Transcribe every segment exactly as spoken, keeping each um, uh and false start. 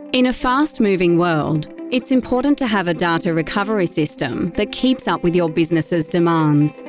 In a fast-moving world, it's important to have a data recovery system that keeps up with your business's demands.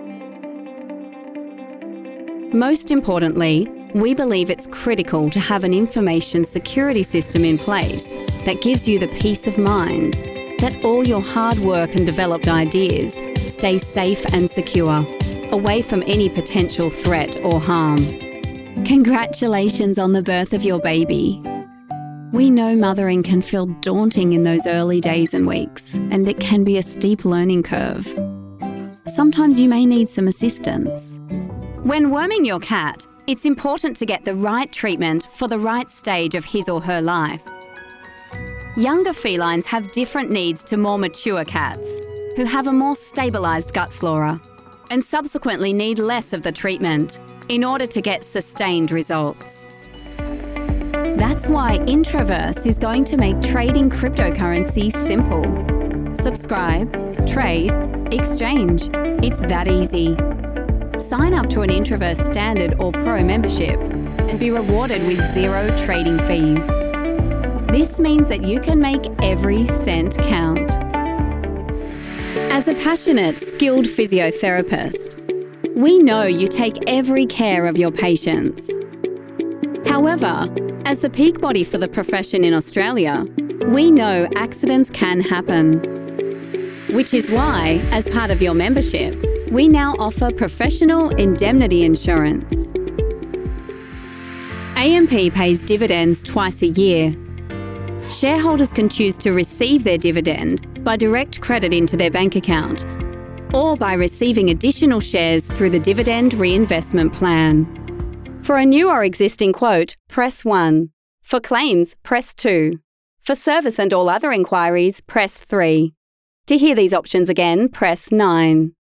Most importantly, we believe it's critical to have an information security system in place that gives you the peace of mind that all your hard work and developed ideas stay safe and secure, away from any potential threat or harm. Congratulations on the birth of your baby. We know mothering can feel daunting in those early days and weeks, and it can be a steep learning curve. Sometimes you may need some assistance. When worming your cat, it's important to get the right treatment for the right stage of his or her life. Younger felines have different needs to more mature cats, who have a more stabilised gut flora, and subsequently need less of the treatment in order to get sustained results. That's why Introverse is going to make trading cryptocurrency simple. Subscribe, trade, exchange. It's that easy. Sign up to an Introverse Standard or Pro membership and be rewarded with zero trading fees. This means that you can make every cent count. As a passionate, skilled physiotherapist, we know you take every care of your patients. However, as the peak body for the profession in Australia, we know accidents can happen. Which is why, as part of your membership, we now offer professional indemnity insurance. A M P pays dividends twice a year. Shareholders can choose to receive their dividend by direct credit into their bank account, or by receiving additional shares through the Dividend Reinvestment Plan. For a new or existing quote, press one. For claims, press two. For service and all other inquiries, press three. To hear these options again, press nine.